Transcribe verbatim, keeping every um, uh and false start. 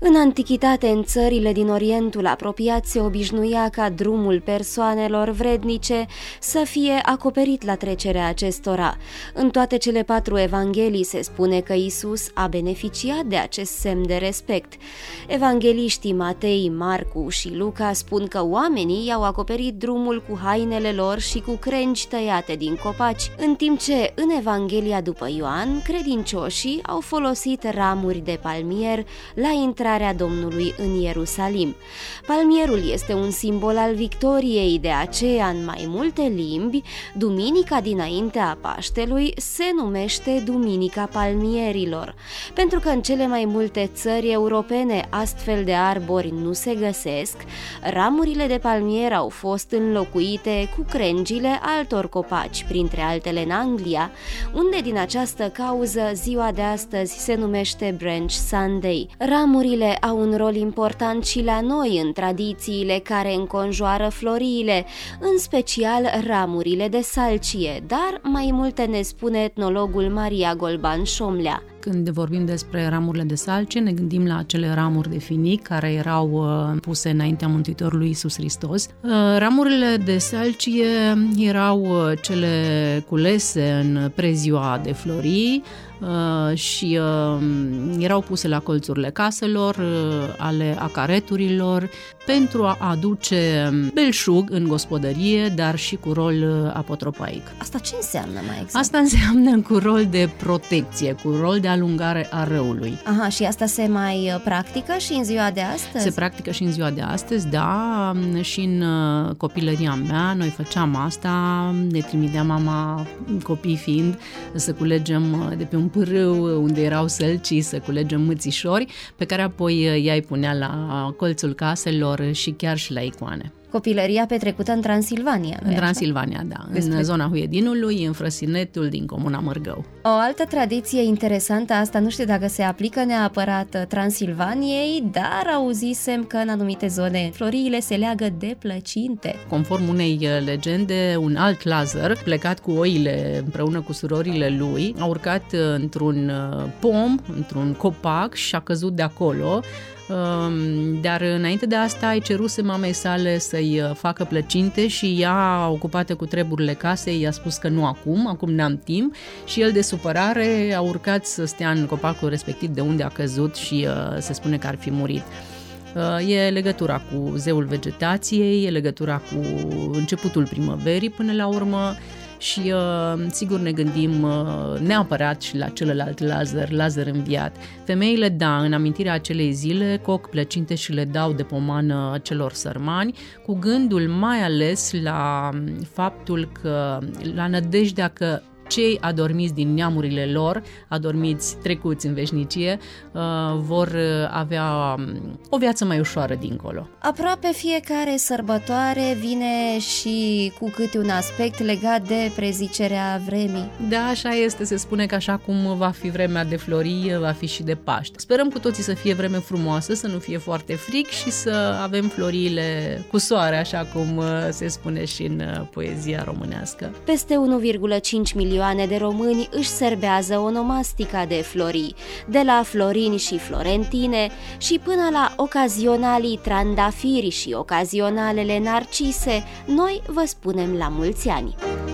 În antichitate, în țările din Orientul apropiat, se obișnuia ca drumul persoanelor vrednice să fie acoperit la trecerea acestora. În toate cele patru evanghelii se spune că Isus a beneficiat de acest semn de respect. Evangheliștii Matei, Marcu și Luca spun că oamenii i-au acoperit drumul cu hainele lor și cu crengi tăiate din copaci, în timp ce în Evanghelia după Ioan, credincioșii au folosit ramuri de palmier la intrarea Domnului în Ierusalim. Palmierul este un simbol al victoriei, de aceea în mai multe limbi, duminica dinaintea Paștelui se numește Duminica Palmierilor. Pentru că în cele mai multe țări europene astfel de arbori nu se găsesc, ramurile de palmier au fost înlocuite cu crengile altor copaci, printre altele în Anglia, unde din această cauză ziua de astăzi se numește Branch Sunday. Ramurile au un rol important și la noi în tradițiile care înconjoară floriile, în special ramurile de salcie, dar mai multe ne spune etnologul Maria Golban Șomlea. Când vorbim despre ramurile de salcie, ne gândim la acele ramuri de finic care erau uh, puse înaintea Mântuitorului Iisus Hristos. Uh, ramurile de salcie erau uh, cele culese în preziua de florii uh, și uh, erau puse la colțurile caselor, uh, ale acareturilor, pentru a aduce belșug în gospodărie, dar și cu rol uh, apotropaic. Asta ce înseamnă mai exact? Asta înseamnă cu rol de protecție, cu rol de alungare a răului. Aha, și asta se mai practică și în ziua de astăzi? Se practică și în ziua de astăzi, da, și în copilăria mea noi făceam asta, ne trimitea mama, copii fiind, să culegem de pe un pârâu unde erau sălcii, să culegem mâțișori, pe care apoi ea îi punea la colțul caselor și chiar și la icoane. Copilăria petrecută în Transilvania. În Transilvania, da. Despre... În zona Huiedinului, în Frăsinetul din comuna Mărgău. O altă tradiție interesantă, asta nu știu dacă se aplică neapărat Transilvaniei, dar auzisem că în anumite zone floriile se leagă de plăcinte. Conform unei legende, un alt Lazar, plecat cu oile împreună cu surorile lui, a urcat într-un pom, într-un copac și a căzut de acolo. Dar înainte de asta îi ceruse mamei sale să-i facă plăcinte și ea, ocupată cu treburile casei, i-a spus că nu acum, acum n-am timp, și el de supărare a urcat să stea în copacul respectiv de unde a căzut și se spune că ar fi murit. E legătura cu zeul vegetației, e legătura cu începutul primăverii până la urmă. Și uh, sigur ne gândim uh, neapărat și la celălalt Lazar, Lazar înviat. Femeile, da, în amintirea acelei zile, coc plăcinte și le dau de pomană celor sărmani, cu gândul mai ales la faptul că, la nădejdea că cei adormiți din neamurile lor, adormiți trecuți în veșnicie, vor avea o viață mai ușoară dincolo. Aproape fiecare sărbătoare vine și cu câte un aspect legat de prezicerea vremii. Da, așa este, se spune că așa cum va fi vremea de florii, va fi și de Paște. Sperăm cu toții să fie vreme frumoasă, să nu fie foarte fric și să avem floriile cu soare, așa cum se spune și în poezia românească. Peste unu virgulă cinci milioane de români își serbează onomastica de florii, de la florini și florentine și până la ocazionalii trandafiri și ocazionalele narcise, noi vă spunem la mulți ani!